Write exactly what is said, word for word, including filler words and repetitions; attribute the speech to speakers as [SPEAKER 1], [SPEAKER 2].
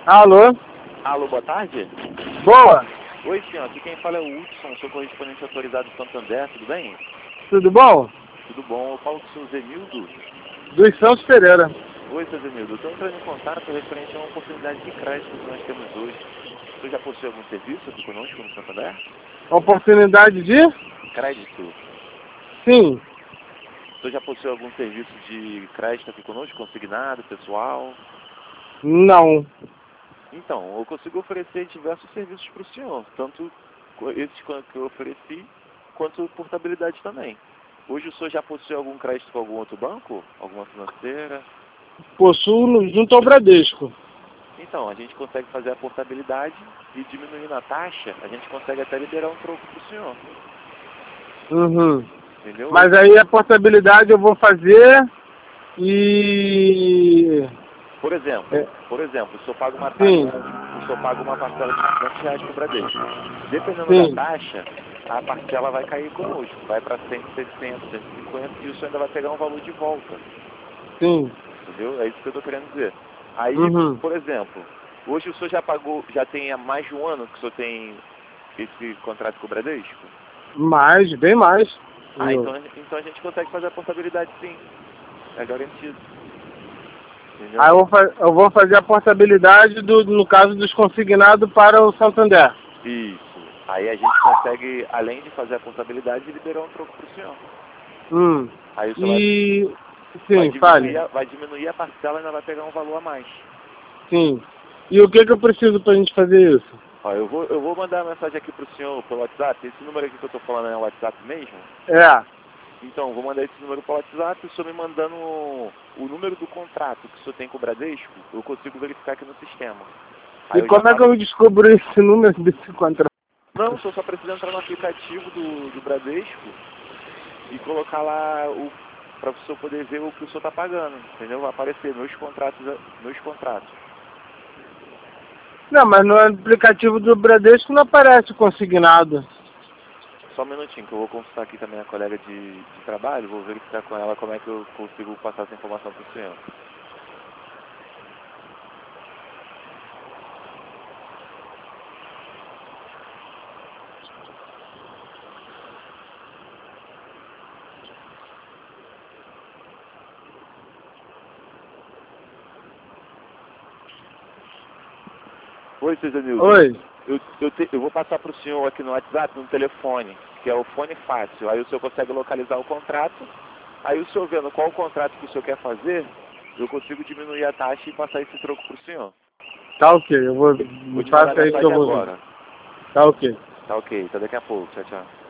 [SPEAKER 1] Alô?
[SPEAKER 2] Alô, boa tarde.
[SPEAKER 1] Boa.
[SPEAKER 2] Oi, senhor. Aqui quem fala é o Hudson, sou correspondente autorizado do Santander, tudo bem?
[SPEAKER 1] Tudo bom?
[SPEAKER 2] Tudo bom. Eu falo com o seu Zenildo.
[SPEAKER 1] Dos Santos Pereira.
[SPEAKER 2] Oi, seu Zenildo. Estou entrando em contato referente a uma oportunidade de crédito que nós temos hoje. O senhor já possui algum serviço aqui conosco no Santander?
[SPEAKER 1] Oportunidade de?
[SPEAKER 2] Crédito.
[SPEAKER 1] Sim.
[SPEAKER 2] O senhor já possui algum serviço de crédito aqui conosco, consignado, pessoal?
[SPEAKER 1] Não.
[SPEAKER 2] Então, eu consigo oferecer diversos serviços para o senhor, tanto esses que eu ofereci, quanto portabilidade também. Hoje o senhor já possui algum crédito com algum outro banco? Alguma financeira?
[SPEAKER 1] Possuo no- junto ao Bradesco.
[SPEAKER 2] Então, a gente consegue fazer a portabilidade e diminuindo a taxa, a gente consegue até liberar um troco para o senhor.
[SPEAKER 1] Uhum.
[SPEAKER 2] Entendeu?
[SPEAKER 1] Mas aí a portabilidade eu vou fazer e...
[SPEAKER 2] Por exemplo,
[SPEAKER 1] É.
[SPEAKER 2] por exemplo, o senhor paga uma taxa,
[SPEAKER 1] Sim.
[SPEAKER 2] o senhor paga uma parcela de quinhentos reais para o Bradesco. Dependendo da
[SPEAKER 1] Sim.
[SPEAKER 2] taxa, a parcela vai cair conosco, vai para cento e sessenta, cento e cinquenta e o senhor ainda vai pegar um valor de volta.
[SPEAKER 1] Sim.
[SPEAKER 2] Entendeu? É isso que eu estou querendo dizer. Aí,
[SPEAKER 1] Uhum.
[SPEAKER 2] por exemplo, hoje o senhor já pagou, já tem há mais de um ano que o senhor tem esse contrato com o Bradesco?
[SPEAKER 1] Mais, bem mais.
[SPEAKER 2] Ah, então, então a gente consegue fazer a portabilidade sim. É garantido. Entendeu?
[SPEAKER 1] Aí eu vou, fa- eu vou fazer a portabilidade, do, no caso dos consignados, para o Santander.
[SPEAKER 2] Isso. Aí a gente consegue, além de fazer a portabilidade, liberar um troco para o senhor.
[SPEAKER 1] Hum.
[SPEAKER 2] Aí o senhor vai,
[SPEAKER 1] E...
[SPEAKER 2] vai,
[SPEAKER 1] Sim,
[SPEAKER 2] diminuir
[SPEAKER 1] fale.
[SPEAKER 2] a, vai diminuir a parcela e ainda vai pegar um valor a mais.
[SPEAKER 1] Sim. E o que que eu preciso para a gente fazer isso?
[SPEAKER 2] Ó, eu vou, eu vou mandar uma mensagem aqui para o senhor pelo WhatsApp. Esse número aqui que eu estou falando é o WhatsApp mesmo?
[SPEAKER 1] É.
[SPEAKER 2] Então, vou mandar esse número pelo WhatsApp. O senhor me mandando o, o número do contrato que o senhor tem com o Bradesco, eu consigo verificar aqui no sistema. Aí
[SPEAKER 1] E
[SPEAKER 2] eu já
[SPEAKER 1] como é que
[SPEAKER 2] passo...
[SPEAKER 1] eu descubro esse número desse contrato?
[SPEAKER 2] Não, o senhor só precisa entrar no aplicativo do, do Bradesco e colocar lá o para o senhor poder ver o que o senhor está pagando, entendeu? Vai aparecer meus contratos, meus contratos.
[SPEAKER 1] Não, mas no aplicativo do Bradesco não aparece consignado.
[SPEAKER 2] Só um minutinho, que eu vou consultar aqui também a colega de, de trabalho, vou verificar com ela como é que eu consigo passar essa informação para o senhor. Oi, seu Danildo.
[SPEAKER 1] Oi.
[SPEAKER 2] Eu, eu, te, eu vou passar para o senhor aqui no WhatsApp, no telefone, que é o fone fácil. Aí o senhor consegue localizar o contrato. Aí o senhor vendo qual o contrato que o senhor quer fazer, eu consigo diminuir a taxa e passar esse troco para o senhor.
[SPEAKER 1] Tá ok, eu vou...
[SPEAKER 2] Vou te mandar a
[SPEAKER 1] Faça aí que eu
[SPEAKER 2] mensagem
[SPEAKER 1] vou ver.
[SPEAKER 2] agora.
[SPEAKER 1] Tá ok.
[SPEAKER 2] Tá ok, até daqui a pouco. Tchau, tchau.